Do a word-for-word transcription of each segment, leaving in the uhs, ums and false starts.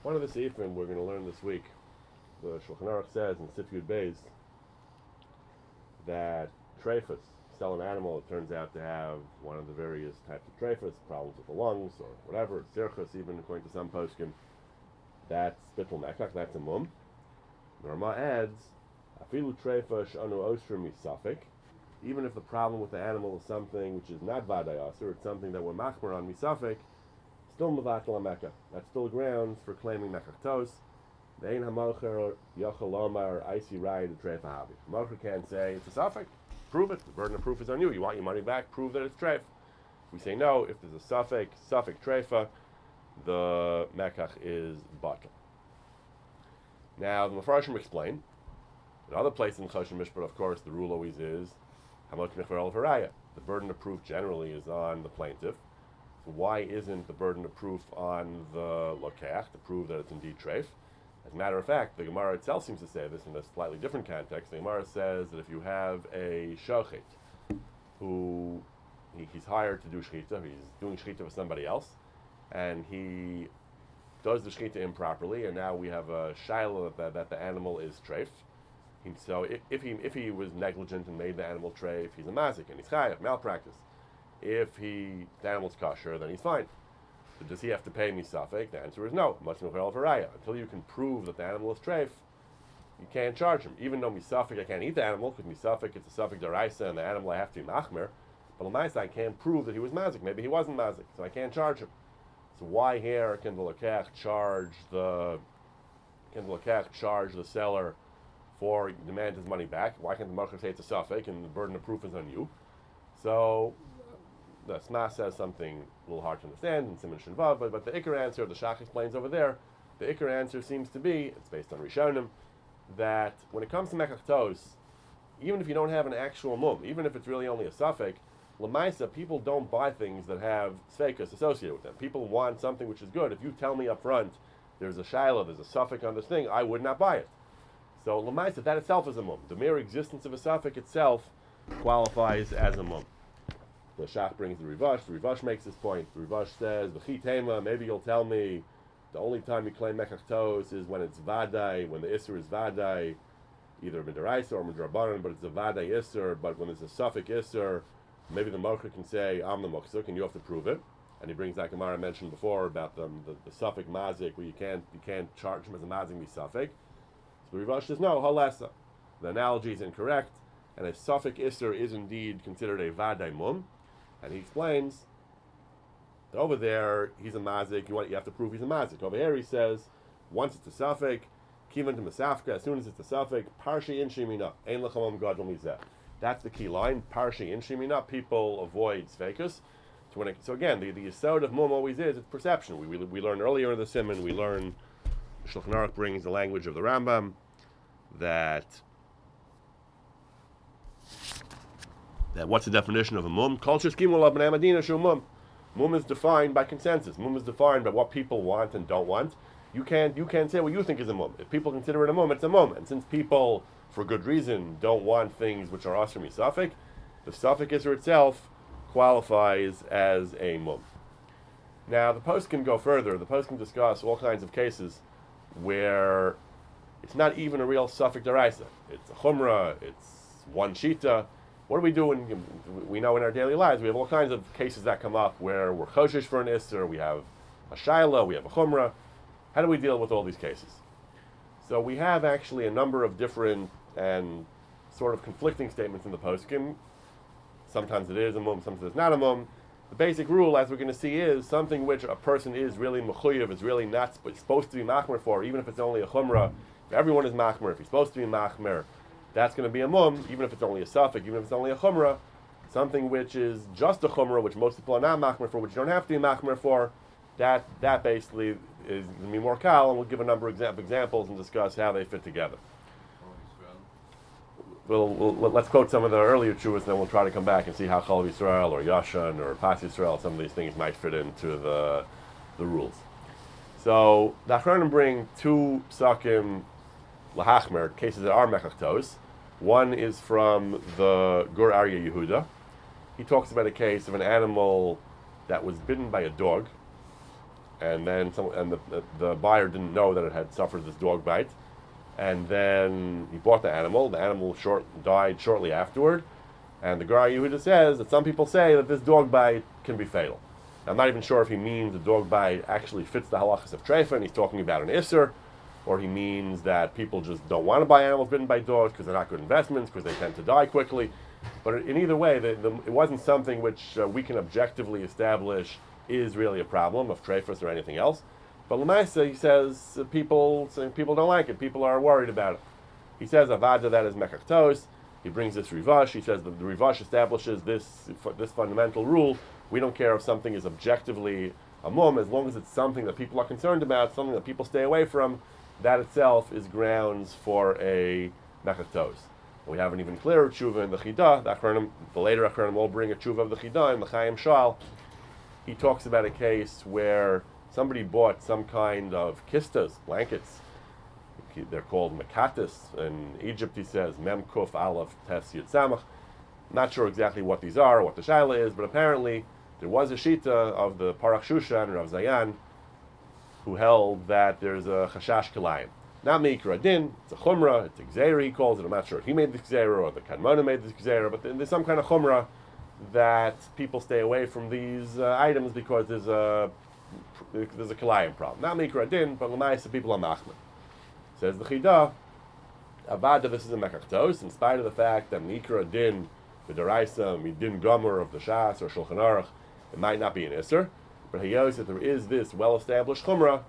One of the seifim we're going to learn this week, the Shulchan Aruch says in Sif Yud Beis that trephus, sell an animal that turns out to have one of the various types of trephus, problems with the lungs or whatever, sirchus even according to some poskim, that's bittul mekach, that's a mum. Norma adds, afilu trefa sh'anu osher misafik, even if the problem with the animal is something which is not vaday aser, it's something that we're machmer on misafik, still mevatel mekach. That's still grounds for claiming mekach tos. Ve'ein hamocher yochel lomar isi rai the trefa havi. Mocher can't say it's a safek. Prove it. The burden of proof is on you. You want your money back, prove that it's treif. We say no. If there's a suffix, suffix treifa, the mekach is batel. Now, the Mefarshim explain, in other places in Choshen Mishpat, of course, the rule always is, hamot mechver al haraya. The burden of proof generally is on the plaintiff. So why isn't the burden of proof on the lokech to prove that it's indeed treif? As a matter of fact, the Gemara itself seems to say this in a slightly different context. The Gemara says that if you have a shochet who he, he's hired to do shechita, he's doing shechita for somebody else, and he does the shechita improperly, and now we have a shaila that, that the animal is treif. He, so if, if he if he was negligent and made the animal treif, he's a mazik and he's chayav, malpractice. If he the animal's kosher, then he's fine. So does he have to pay misafek? The answer is no. Much mechel v'raya. Until you can prove that the animal is treif, you can't charge him. Even though misafek, I can't eat the animal because misafek it's a safek deraisa and the animal I have to be machmer. But l'maisa I can't prove that he was mazik. Maybe he wasn't mazik, so I can't charge him. So why here can the lekech charge the can the lekech charge the seller for demand his money back? Why can't the market say it's a safek and the burden of proof is on you? So the Sma says something a little hard to understand in Siman Shin Vav, but, but the Iker answer, the Shach explains over there, the Iker answer seems to be, it's based on Rishonim, that when it comes to Mekach Tos, even if you don't have an actual mum, even if it's really only a suffix, Lamaisa, people don't buy things that have Sveikas associated with them. People want something which is good. If you tell me up front, there's a Shiloh, there's a suffix on this thing, I would not buy it. So Lamaisa, that itself is a mum. The mere existence of a suffix itself qualifies as a mum. The Shach brings the Rivash. The Rivash makes this point. The Rivash says, "V'chi tema." Maybe you'll tell me the only time you claim mekach tos is when it's vaday, when the isser is vaday, either midaraisa or midrabanan, but it's a vaday isser. But when there's a suffix isser, maybe the mocher can say, "I'm the moksuk," and you have to prove it. And he brings that Gemara I mentioned before about the the, the suffix mazik, where you can't you can't charge him as a mazik be suffix. So the Rivash says, "No, halesa." The analogy is incorrect, and a suffix isser is indeed considered a vaday mum. And he explains that over there, he's a mazik, you, want, you have to prove he's a mazik. Over here he says, once it's a suffix, kivan to masafka, as soon as it's a suffix, parshi in shimina, ein lechamam gadol mizeh. That's the key line, parshi in shimina, people avoid sveikus. So, when it, so again, the, the yesod of mum always is, it's perception. We, we, we learned earlier in the Siman, we learn, Shulchan Aruch brings the language of the Rambam, that That what's the definition of a mum? Culture scheme of Madina shu mum. Mum is defined by consensus. Mum is defined by what people want and don't want. You can't you can't say what you think is a mum. If people consider it a mum, it's a mum. And since people, for good reason, don't want things which are asr misafik, the suffix isser itself qualifies as a mum. Now the post can go further. The post can discuss all kinds of cases where it's not even a real suffix deraisa. It's a chumrah. It's one shita. What do we do when we know in our daily lives? We have all kinds of cases that come up where we're choshesh for an isser, we have a shaila, we have a chumrah. How do we deal with all these cases? So we have actually a number of different and sort of conflicting statements in the poskim. Sometimes it is a mum, sometimes it's not a mum. The basic rule, as we're going to see, is something which a person is really mechuyev, is really not sp- supposed to be machmer for, even if it's only a chumrah. If everyone is machmer, if he's supposed to be machmer, that's going to be a mum, even if it's only a suffix, even if it's only a chumrah. Something which is just a chumrah, which most people are not machmer for, which you don't have to be machmer for, that that basically is going to be more kal, and we'll give a number of exa- examples and discuss how they fit together. We'll, we'll, let's quote some of the earlier chuvas, and then we'll try to come back and see how Chol Yisrael or Yashan or Pas Yisrael, some of these things might fit into the the rules. So the Achronim bring two psakim lahachmer, cases that are mekach tos. One is from the Gur Aryeh Yehuda. He talks about a case of an animal that was bitten by a dog, and then some, and the, the the buyer didn't know that it had suffered this dog bite, and then he bought the animal. The animal short died shortly afterward, and the Gra Yehuda says that some people say that this dog bite can be fatal. Now, I'm not even sure if he means the dog bite actually fits the halachas of treifa, and he's talking about an isser, or he means that people just don't want to buy animals bitten by dogs because they're not good investments, because they tend to die quickly. But in either way, the, the, it wasn't something which uh, we can objectively establish is really a problem of treifas or anything else. But Lamaisa, he says, uh, people so people don't like it. People are worried about it. He says, Avada, that is mekach. He brings this Rivash. He says that the Rivash establishes this this fundamental rule. We don't care if something is objectively a mum, as long as it's something that people are concerned about, something that people stay away from. That itself is grounds for a mekach. We have an even clearer tshuva in the Chidah. The, Achronim, the later Achronim will bring a tshuva of the Chidah in the Chaim Shal. He talks about a case where somebody bought some kind of kistas, blankets. They're called mekatis. In Egypt, he says, Mem Kuf Aleph Tes Yud Samach. Not sure exactly what these are, what the shaila is, but apparently there was a shita of the Parach Shushan, Rav Zayan, who held that there's a chashash kilayim. Not Mikra Din, it's a chumrah, it's a gzeira, he calls it. I'm not sure if he made the gzeira or the Kadmona made the gzeira, but there's some kind of chumrah that people stay away from these uh, items because there's a there's a kilayim problem. Not Mikra Din, but l'maisa people are machmir. Says the Chidah, Avada, this is a mekach, in spite of the fact that Mikra Din, the Daraisa, Midin Gomer of the Shas or Shulchan Aruch, it might not be an Isser, but he knows that there is this well-established chumrah,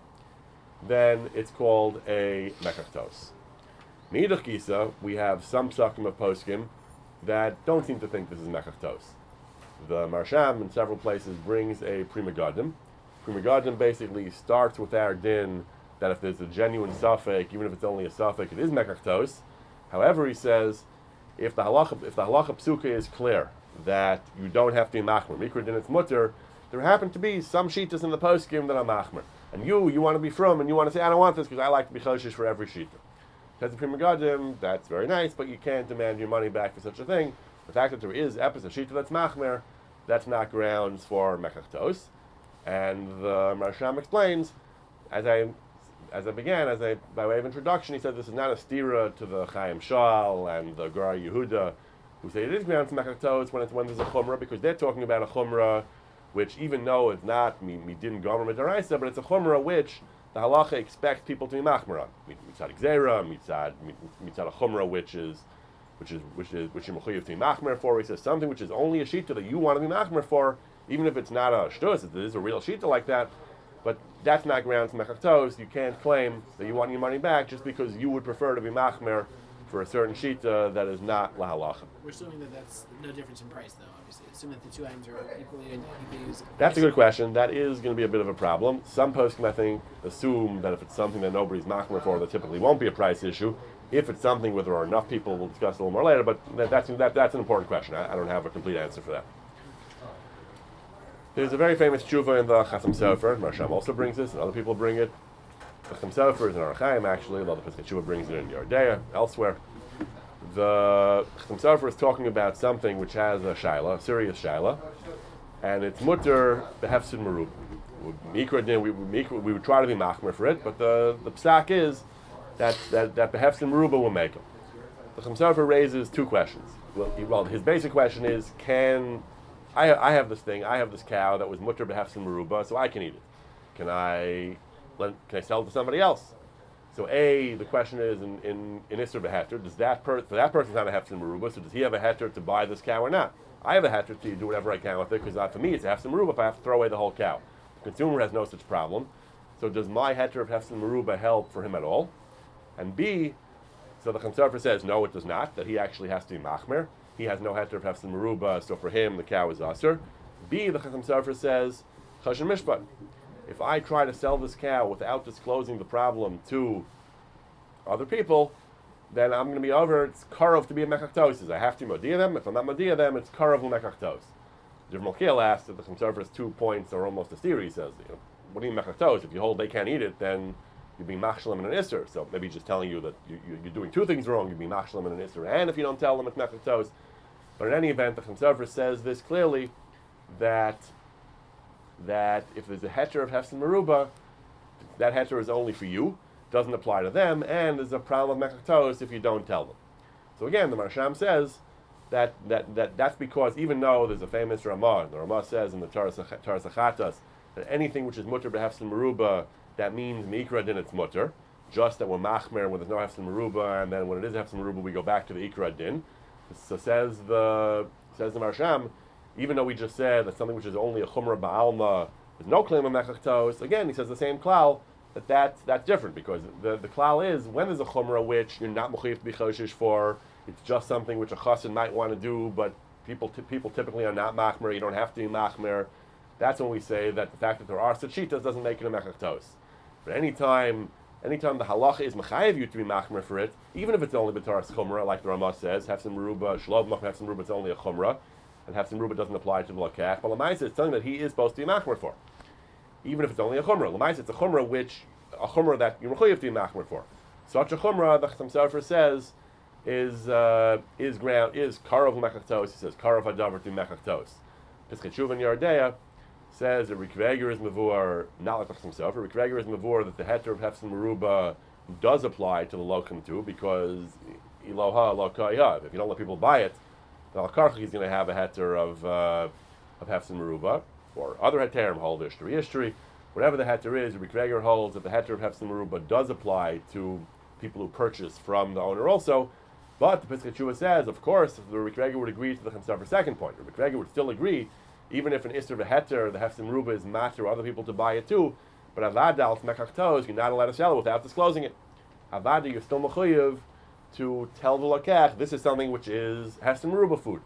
then it's called a mekach. Meidach Gisa, we have some psakim of poskim that don't seem to think this is mekach. The Marsham in several places brings a Prima Gadim. Prima Gadim basically starts with our din that if there's a genuine suffix, even if it's only a suffix, it is mekach. However, he says, if the halacha if the halacha psuka is clear that you don't have to be machmer, mikra din it's mutter, there happen to be some shitas in the poskim that are machmer. And you, you want to be from, and you want to say, I don't want this because I like to be choshish for every shita. Says the Prima Gadim, that's very nice, but you can't demand your money back for such a thing. The fact that there is episode shita that's machmer, that's not grounds for mekach. And the Marsham explains, as I as I began, as I by way of introduction, he said this is not a stira to the Chaim Shal and the Gra Yehuda, who say it is grounds for mekach when it's when there's a chumrah, because they're talking about a chumrah which, even though it's not midin gomer midaraisa, but it's a chumrah which the halacha expects people to be machmer on. Mitzad gzeira, mitzad mitzad a chumrah which is which is which is which you're mechuyev to be machmer for. He says something which is only a shita that you want to be machmer for, even if it's not a shtus, it is a real shita like that. But that's not grounds for mekach. You can't claim that you want your money back just because you would prefer to be machmer for a certain shita that is not lahalacha. We're assuming that that's no difference in price, though, obviously. Assuming that the two items are equally, equally used. That's a good question. That is going to be a bit of a problem. Some poskim, I think, assume that if it's something that nobody's machmer for, that typically won't be a price issue. If it's something where there are enough people, we'll discuss a little more later, but that, that's, that, that's an important question. I, I don't have a complete answer for that. There's a very famous tshuva in the Chasam Sofer. Marsham also brings this, and other people bring it. The Chasam Sofer is in Arachaim, actually, although the Pesach Tshuva brings it in Yardea, elsewhere. The Chasam Sofer is talking about something which has a shaila, a serious shaila, and it's mutter behefsid merub. Mikra din, we, we, we would try to be machmer for it, but the, the psak is that that, that behefsid meruba will make it. The Chasam Sofer raises two questions. Well, he, well, his basic question is, can I, I have this thing, I have this cow that was mutter behefsid meruba, so I can eat it. Can I let, can I sell it to somebody else? So A, the question is, in, in, in Isser Beheter, does that per, for that person's not a Hefsin Meruba, so does he have a heter to buy this cow or not? I have a heter to do whatever I can with it, because uh, for me it's a Hefsin Meruba if I have to throw away the whole cow. The consumer has no such problem. So does my heter of Hefsin Meruba help for him at all? And B, so the Chasam Sofer says, no, it does not, that he actually has to be Machmer. He has no heter of Hefsin Meruba, so for him the cow is Aser. B, the Chasam Sofer says, Chashan Mishpat. If I try to sell this cow without disclosing the problem to other people, then I'm going to be over, it's karov to be a mekach. I have to modia them. If I'm not modia them, it's karov l'mekach. Rav Malkiel asked that the Chasam Sofer's two points are almost a theory. He says, you know, what do you mean mekach? If you hold they can't eat it, then you'd be machshalim and an isser. So maybe he's just telling you that you, you, you're doing two things wrong. You'd be machshalim and an isser. And if you don't tell them it's mekach. But in any event, the Chasam Sofer says this clearly, that that if there's a heter of hefsin meruba, that heter is only for you, doesn't apply to them, and there's a problem of mechaktos if you don't tell them. So again, the Marsham says that, that, that that's because even though there's a famous Ramah, the Ramah says in the Taras Achatas that anything which is mutter b'hefsin meruba, that means mikra din it's mutter, just that we're machmer when there's no hefsin meruba, and then when it is hefsin meruba we go back to the ikra din. So says the says the Marsham, even though we just said that something which is only a chumrah ba'alma, there's no claim of mechaktos, again he says the same klal, that that's, that's different, because the, the klal is when there's a chumrah which you're not mechuyev to be choshish for, it's just something which a chassid might want to do, but people t- people typically are not machmer, you don't have to be machmer. That's when we say that the fact that there are such shitas doesn't make it a mechaktos. But anytime anytime the halacha is mechayev you to be machmer for it, even if it's only b'taras chumrah, like the Ramah says, hefsin meruba, shlov mach hefsin meruba, it's only a chumrah, and hefsin meruba doesn't apply to the lakach, but l'maisa it's something that he is supposed to be machmer for. Even if it's only a chumrah. L'maisa it's a chumrah which, a chumrah that you're mechayev to be machmer for. Such a chumrah, the Chatam Sofer says, is uh, is ground is karov mechaktos. He says karov hadavar to mechaktos. Pischei Teshuva in Yardea says that Rikveger is mavur, not like Chatam Sofer. Rikveger is mavur that the heter of hefsin meruba does apply to the lochem too, because iloha lokayah. If you don't let people buy it, then al he's going to have a heter of uh, of hefsin meruba, or other heterim hold history history. Whatever the heter is, Rikveger holds that the heter of hefsin meruba does apply to people who purchase from the owner also. But the Pischei Teshuva says, of course, the Rikveger would agree to the Chatam Sofer's second point. The Rikveger would still agree, even if an Isser v'heter, the hefsin meruba is matter other people to buy it too, but avada al mechaktos, you're not allowed to sell it without disclosing it. Avada, you're still mechuyev to tell the lakach, this is something which is hefsin meruba food.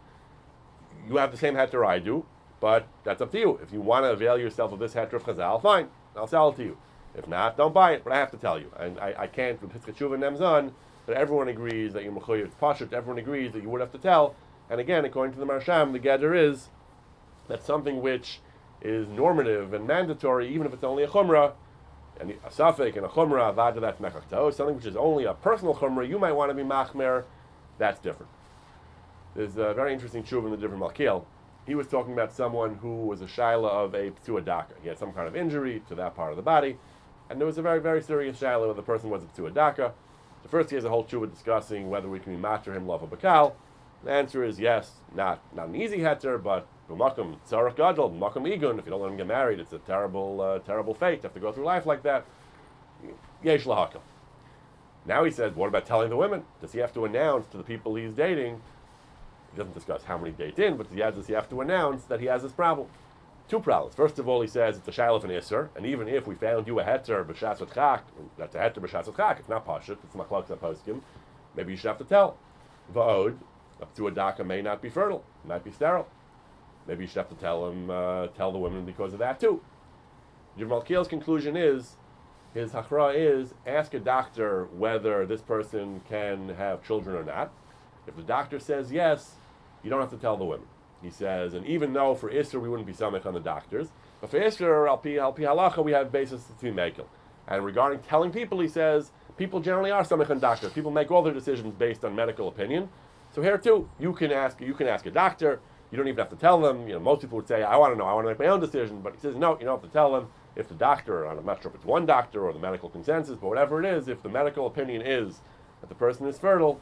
You have the same heter I do, but that's up to you. If you want to avail yourself of this heter of Chazal, fine, I'll sell it to you. If not, don't buy it, but I have to tell you. And I, I can't, with Pischei Teshuva and Nemzon, but everyone agrees that you're mechuyev to pashut, everyone agrees that you would have to tell. And again, according to the Marsham, the gather is that something which is normative and mandatory, even if it's only a chumrah, and a safek and a chumrah, avada, that's mechaktos. Something which is only a personal chumrah, you might want to be machmer, that's different. There's a very interesting tshuva in the different Malkiel. He was talking about someone who was a shaila of a p'tua daka. He had some kind of injury to that part of the body, and there was a very, very serious shaila where the person was a p'tua daka. The first he has a whole tshuva discussing whether we can be matter him love a bakal. The answer is yes, not not an easy heter, but b'makom tzarach gadol, b'makom igun. If you don't let him get married, it's a terrible, uh, terrible fate. You have to go through life like that. Yesh lahakam. Now he says, what about telling the women? Does he have to announce to the people he's dating? He doesn't discuss how many dates in, but he has, does he have to announce that he has this problem? Two problems. First of all, he says it's a shaila of an isser, and even if we found you a heter b'shas v'chak, that's a heter b'shas v'chak. It's not pashut. It's machlokes poskim. Maybe you should have to tell. Va'od, up to a daka may not be fertile, might be sterile. Maybe you should have to tell him, uh, tell the women because of that too. Yirmal Kiel's conclusion is, his hachra is, ask a doctor whether this person can have children or not. If the doctor says yes, you don't have to tell the women. He says, and even though for Isser we wouldn't be samech on the doctors, but for Isser, al pi, al pi halacha, we have basis to be mekel. And regarding telling people, he says, people generally are samech on doctors. People make all their decisions based on medical opinion. So here too, you can ask, you can ask a doctor. You don't even have to tell them. You know, most people would say, I want to know, I want to make my own decision. But he says, no, you don't have to tell them. If the doctor, I'm not sure if it's one doctor or the medical consensus, but whatever it is, if the medical opinion is that the person is fertile,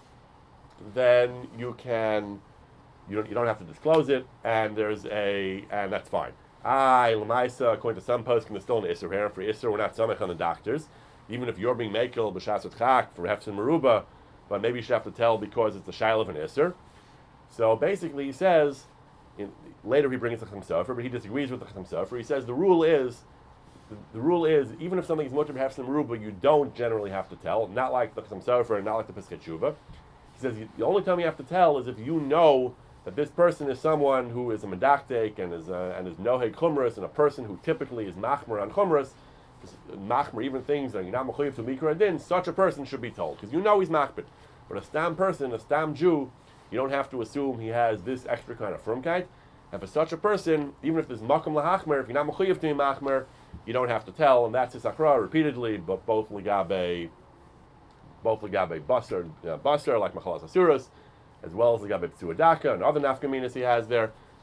then you can, you don't, you don't have to disclose it, and there's a, and that's fine. Ah, l'maisa, according to some poskim, there's still an isser here. For isser, we're not samech on the doctors. Even if you're being mekel b'shas v'chak for hefsin meruba, but maybe you should have to tell because it's the shail of an isser. So basically, he says, in, later he brings the Chatam Sofer, but he disagrees with the Chatam Sofer. He says the rule is, the, the rule is, even if something is mutter b'hefsin meruba, you don't generally have to tell. Not like the Chatam Sofer, and not like the Pischei Teshuva. He says the only time you have to tell is if you know that this person is someone who is a medaktek and is uh, and is noheg chumras, and a person who typically is machmer on chumras, machmer even things that you're not mechuyev to mikra din, such a person should be told because you know he's machbet. But a stam person, a stam Jew, you don't have to assume he has this extra kind of frumkeit. And for such a person, even if there's makom lahachmer, if you're not mechuyev to be machmer, you don't have to tell, and that's his akra repeatedly, but both ligabe, both ligabe basar, uh, basar like machalas asuras, as well as ligabe p'tua daka and other nafkaminas he has there.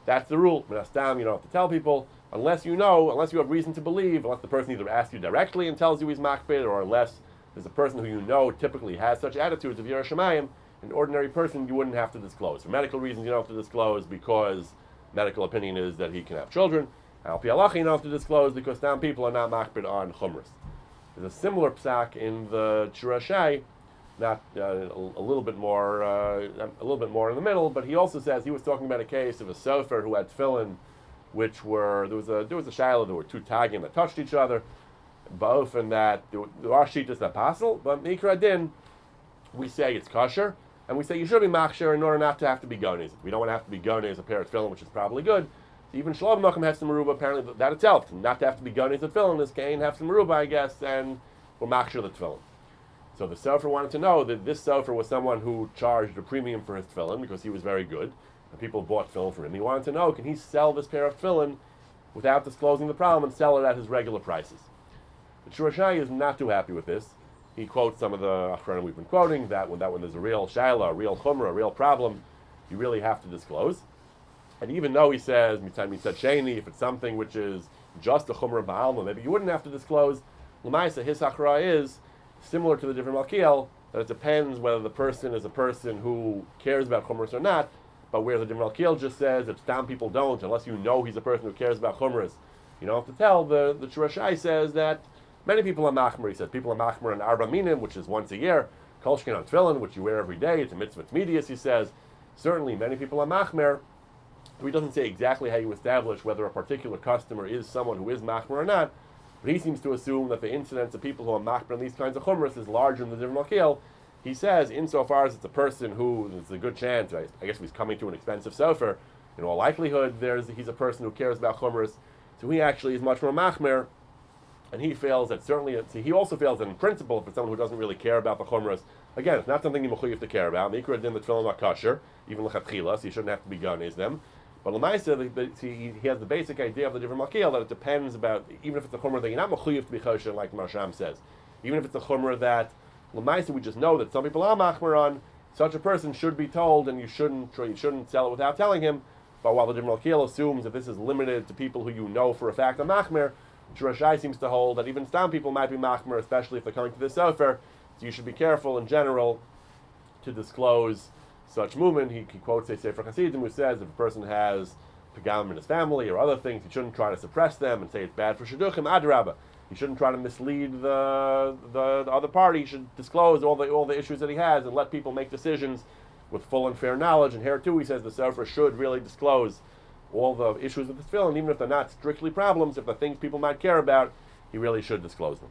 That's the rule. Minastam, you don't have to tell people, unless you know, unless you have reason to believe, unless the person either asks you directly and tells you he's makbid, or unless there's a person who you know typically has such attitudes of Yirah Shamayim, an ordinary person you wouldn't have to disclose. For medical reasons you don't have to disclose because medical opinion is that he can have children. Al Pi Halacha you don't have to disclose because some people are not makbid on chumras. There's a similar psak in the Chirashai, not uh, a, a little bit more, uh, a little bit more in the middle, but he also says he was talking about a case of a sofer who had tefillin, which were there was a there was a shiloh, there were two tagim that touched each other, both in that there, there are shitas that passel, but mikra din, we say it's kosher, and we say you should be machsher in order not to have to be gones. We don't want to have to be gones a pair of tefillin, which is probably good. Even Shalom Malcolm has some meruba, apparently that itself, not to have to be gones at tefillin, this cane have some meruba, I guess, and we're machsher the tefillin. So the sofer wanted to know that this sofer was someone who charged a premium for his tefillin because he was very good, and people bought tefillin from him. He wanted to know, can he sell this pair of tefillin without disclosing the problem and sell it at his regular prices? The Shurashai is not too happy with this. He quotes some of the Achronim we've been quoting, that when, that when there's a real shaila, a real chumrah, a real problem, you really have to disclose. And even though he says, mitzad mitzad sheni, if it's something which is just a chumrah ba'alma, maybe you wouldn't have to disclose. L'maisa, his hachra is similar to the different malkiel, that it depends whether the person is a person who cares about chumras or not, but where the different malkiel just says that some people don't, unless you know he's a person who cares about chumras, you don't have to tell. The the Shurashai says that many people are machmer. He says people are machmer in arba minim, which is once a year, kolshkin on tefillin, which you wear every day, it's a mitzvah medius, he says. Certainly many people are machmer. He doesn't say exactly how you establish whether a particular customer is someone who is machmer or not, but he seems to assume that the incidence of people who are machmer in these kinds of chumras is larger than the different malkiel. He says, insofar as it's a person who, there's a good chance, I, I guess if he's coming to an expensive sofer, in all likelihood there's he's a person who cares about chumras, so he actually is much more machmer, and he feels that certainly, see, he also feels that in principle, for someone who doesn't really care about the chumras, again, it's not something you have to care about. Mikra din the tefillin are kosher, even lechatchila, so you shouldn't have to be ganes them. But Lamaisa, he, he has the basic idea of the different malkiel that it depends about, even if it's a chumrah that you're not mechuyev to be kosher, like Marsham says, even if it's a chumrah that Lamaisa we just know that some people are machmer on, such a person should be told, and you shouldn't you shouldn't sell it without telling him. But while the different malkiel assumes that this is limited to people who you know for a fact are machmer, Shurashai seems to hold that even some people might be machmer, especially if they're coming to this sofer. So you should be careful in general to disclose such movement. He, he quotes a Sefer Hasidim who says if a person has pagam in his family or other things, he shouldn't try to suppress them and say it's bad for shidduchim. Adrabah, he shouldn't try to mislead the, the the other party. He should disclose all the all the issues that he has and let people make decisions with full and fair knowledge. And here too, he says the Sefer should really disclose all the issues with his tefillin, even if they're not strictly problems. If they're things people might care about, he really should disclose them.